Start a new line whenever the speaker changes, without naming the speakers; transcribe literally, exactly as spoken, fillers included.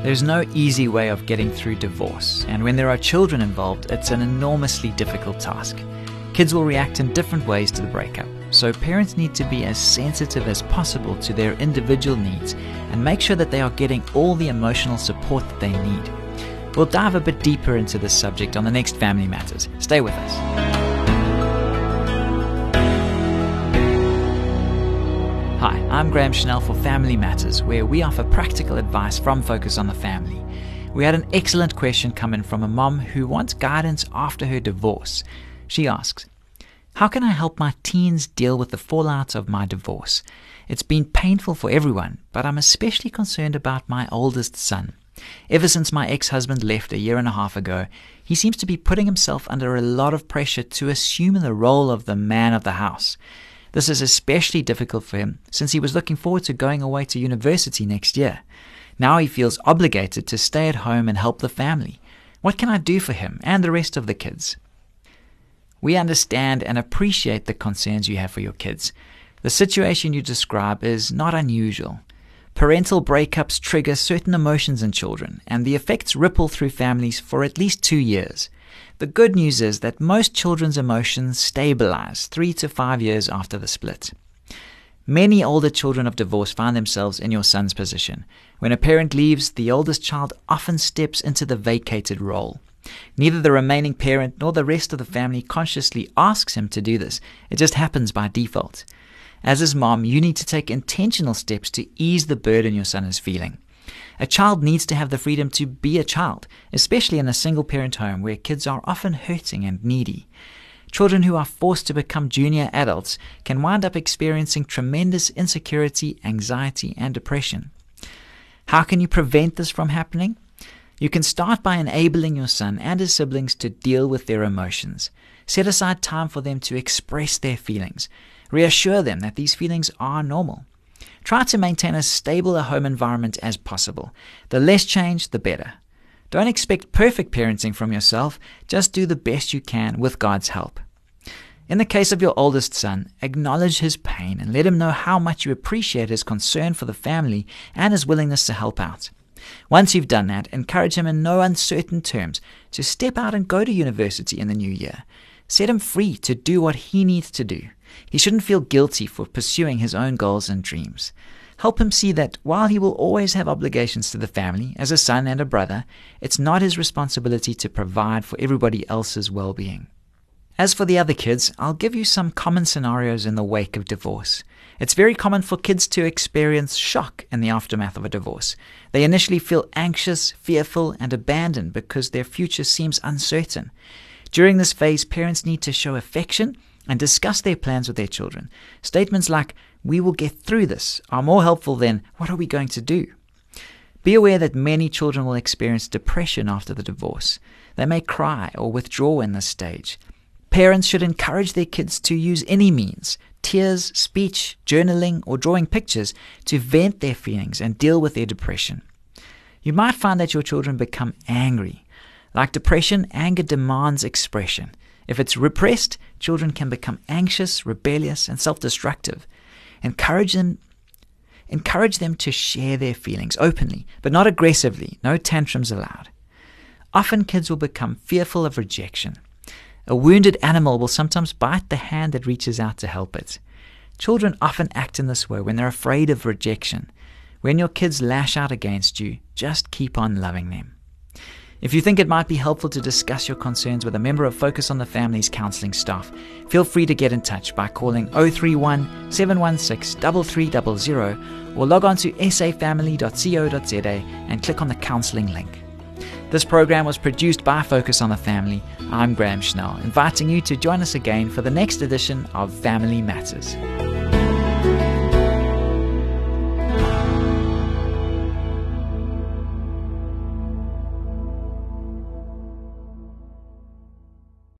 There's no easy way of getting through divorce, and when there are children involved, it's an enormously difficult task. Kids will react in different ways to the breakup, so parents need to be as sensitive as possible to their individual needs and make sure that they are getting all the emotional support that they need. We'll dive a bit deeper into this subject on the next Family Matters. Stay with us. Hi, I'm Graham Schnell for Family Matters, where we offer practical advice from Focus on the Family. We had an excellent question come in from a mom who wants guidance after her divorce. She asks, "How can I help my teens deal with the fallout of my divorce? It's been painful for everyone, but I'm especially concerned about my oldest son. Ever since my ex-husband left a year and a half ago, he seems to be putting himself under a lot of pressure to assume the role of the man of the house. This is especially difficult for him since he was looking forward to going away to university next year. Now he feels obligated to stay at home and help the family. What can I do for him and the rest of the kids?" We understand and appreciate the concerns you have for your kids. The situation you describe is not unusual. Parental breakups trigger certain emotions in children, and the effects ripple through families for at least two years. The good news is that most children's emotions stabilize three to five years after the split. Many older children of divorce find themselves in your son's position. When a parent leaves, the oldest child often steps into the vacated role. Neither the remaining parent nor the rest of the family consciously asks him to do this. It just happens by default. As his mom, you need to take intentional steps to ease the burden your son is feeling. A child needs to have the freedom to be a child, especially in a single-parent home where kids are often hurting and needy. Children who are forced to become junior adults can wind up experiencing tremendous insecurity, anxiety, and depression. How can you prevent this from happening? You can start by enabling your son and his siblings to deal with their emotions. Set aside time for them to express their feelings. Reassure them that these feelings are normal. Try to maintain as stable a home environment as possible. The less change, the better. Don't expect perfect parenting from yourself. Just do the best you can with God's help. In the case of your oldest son, acknowledge his pain and let him know how much you appreciate his concern for the family and his willingness to help out. Once you've done that, encourage him in no uncertain terms to step out and go to university in the new year. Set him free to do what he needs to do. He shouldn't feel guilty for pursuing his own goals and dreams. Help him see that while he will always have obligations to the family as a son and a brother, it's not his responsibility to provide for everybody else's well-being. As for the other kids, I'll give you some common scenarios in the wake of divorce. It's very common for kids to experience shock in the aftermath of a divorce. They initially feel anxious, fearful, and abandoned because their future seems uncertain. During this phase, parents need to show affection and discuss their plans with their children. Statements like, "We will get through this," are more helpful than, "What are we going to do?" Be aware that many children will experience depression after the divorce. They may cry or withdraw in this stage. Parents should encourage their kids to use any means, tears, speech, journaling, or drawing pictures, to vent their feelings and deal with their depression. You might find that your children become angry. Like depression, anger demands expression. If it's repressed, children can become anxious, rebellious, and self-destructive. Encourage them, encourage them to share their feelings openly, but not aggressively. No tantrums allowed. Often kids will become fearful of rejection. A wounded animal will sometimes bite the hand that reaches out to help it. Children often act in this way when they're afraid of rejection. When your kids lash out against you, just keep on loving them. If you think it might be helpful to discuss your concerns with a member of Focus on the Family's counseling staff, feel free to get in touch by calling zero three one, seven one six, three three zero zero or log on to s a family dot co dot z a and click on the counseling link. This program was produced by Focus on the Family. I'm Graham Schnell, inviting you to join us again for the next edition of Family Matters.